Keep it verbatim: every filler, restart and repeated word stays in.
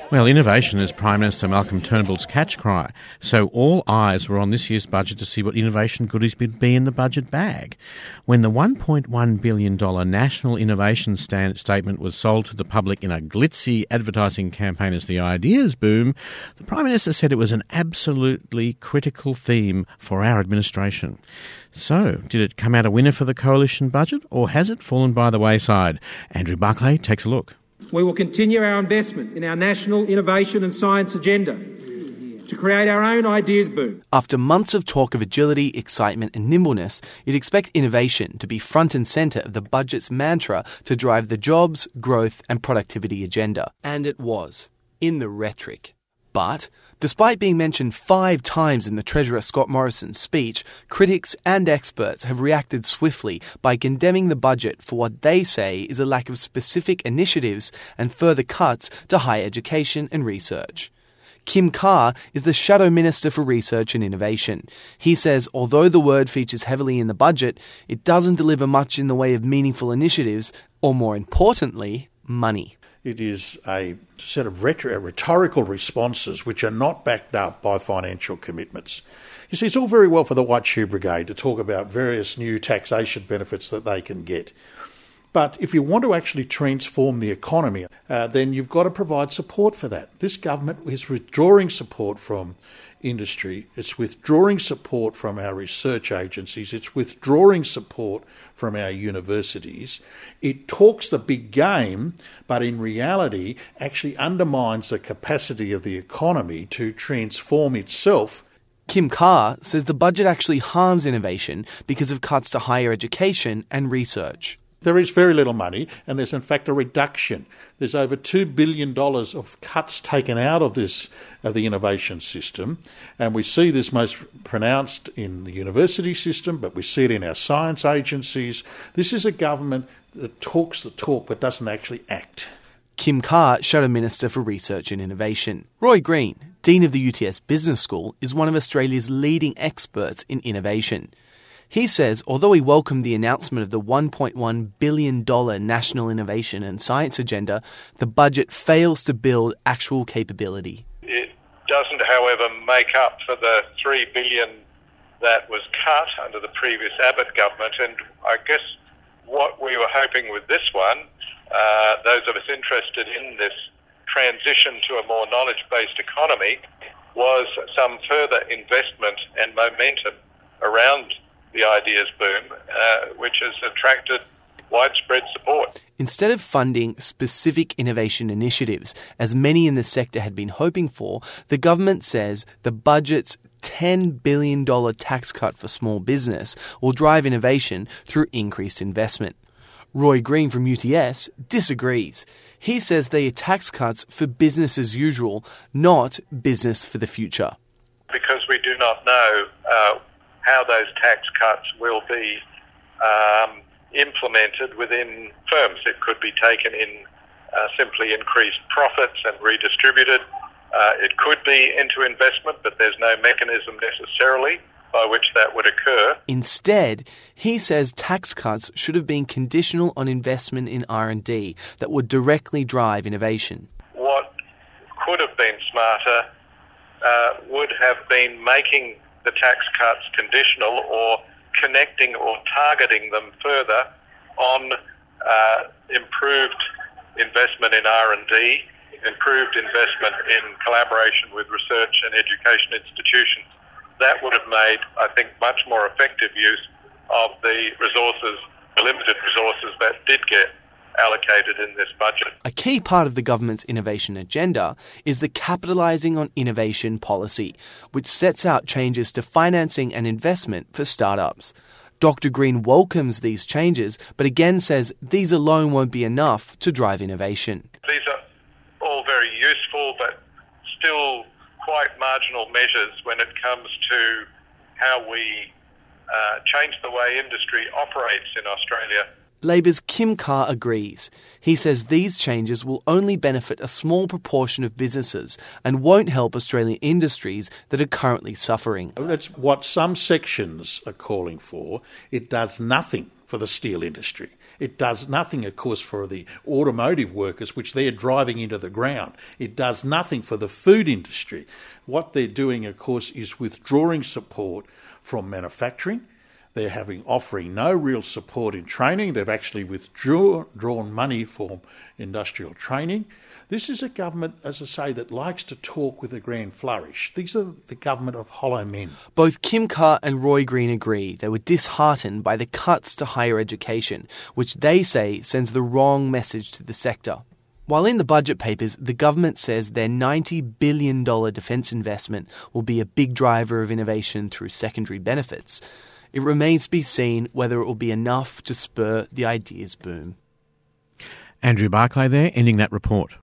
Well, innovation is Prime Minister Malcolm Turnbull's catch cry, so all eyes were on this year's budget to see what innovation goodies would be in the budget bag. When the one point one billion dollars National Innovation Stand Statement was sold to the public in a glitzy advertising campaign as the ideas boom, the Prime Minister said it was an absolutely critical theme for our administration. So, did it come out a winner for the coalition budget, or has it fallen by the wayside? Andrew Barclay takes a look. We will continue our investment in our national innovation and science agenda to create our own ideas boom. After months of talk of agility, excitement and nimbleness, you'd expect innovation to be front and centre of the budget's mantra to drive the jobs, growth and productivity agenda. And it was, in the rhetoric. But, despite being mentioned five times in the Treasurer Scott Morrison's speech, critics and experts have reacted swiftly by condemning the budget for what they say is a lack of specific initiatives and further cuts to higher education and research. Kim Carr is the Shadow Minister for Research and Innovation. He says although the word features heavily in the budget, it doesn't deliver much in the way of meaningful initiatives, or more importantly, money. It is a set of rhetorical responses which are not backed up by financial commitments. You see, it's all very well for the White Shoe Brigade to talk about various new taxation benefits that they can get. But if you want to actually transform the economy, uh, then you've got to provide support for that. This government is withdrawing support from industry. It's withdrawing support from our research agencies. It's withdrawing support from our universities. It talks the big game, but in reality actually undermines the capacity of the economy to transform itself. Kim Carr says the budget actually harms innovation because of cuts to higher education and research. There is very little money, and there's in fact a reduction. There's over two billion dollars of cuts taken out of this of the innovation system, and we see this most pronounced in the university system, but we see it in our science agencies. This is a government that talks the talk but doesn't actually act. Kim Carr, Shadow Minister for Research and Innovation. Roy Green, Dean of the U T S Business School, is one of Australia's leading experts in innovation. He says although he welcomed the announcement of the one point one billion dollars National Innovation and Science Agenda, the budget fails to build actual capability. It doesn't, however, make up for the three billion dollars that was cut under the previous Abbott government, and I guess what we were hoping with this one, uh, those of us interested in this transition to a more knowledge-based economy, was some further investment and momentum around the ideas boom, uh, which has attracted widespread support. Instead of funding specific innovation initiatives, as many in the sector had been hoping for, the government says the budget's ten billion dollars tax cut for small business will drive innovation through increased investment. Roy Green from U T S disagrees. He says they are tax cuts for business as usual, not business for the future. Because we do not know uh, how those tax cuts will be um, implemented within firms. It could be taken in uh, simply increased profits and redistributed. Uh, it could be into investment, but there's no mechanism necessarily by which that would occur. Instead, he says tax cuts should have been conditional on investment in R and D that would directly drive innovation. What could have been smarter uh, would have been making the tax cuts conditional, or connecting or targeting them further on uh, improved investment in R and D, improved investment in collaboration with research and education institutions. That would have made, I think, much more effective use of the resources, the limited resources that did get allocated in this budget. A key part of the government's innovation agenda is the Capitalising on Innovation policy, which sets out changes to financing and investment for startups. Doctor Green welcomes these changes, but again says these alone won't be enough to drive innovation. These are all very useful, but still quite marginal measures when it comes to how we uh, change the way industry operates in Australia. Labor's Kim Carr agrees. He says these changes will only benefit a small proportion of businesses and won't help Australian industries that are currently suffering. That's what some sections are calling for. It does nothing for the steel industry. It does nothing, of course, for the automotive workers, which they're driving into the ground. It does nothing for the food industry. What they're doing, of course, is withdrawing support from manufacturing. They're having offering no real support in training. They've actually withdrawn drawn money for industrial training. This is a government, as I say, that likes to talk with a grand flourish. These are the government of hollow men. Both Kim Carr and Roy Green agree they were disheartened by the cuts to higher education, which they say sends the wrong message to the sector. While in the budget papers, the government says their ninety billion dollars defence investment will be a big driver of innovation through secondary benefits, it remains to be seen whether it will be enough to spur the ideas boom. Andrew Barclay there, ending that report.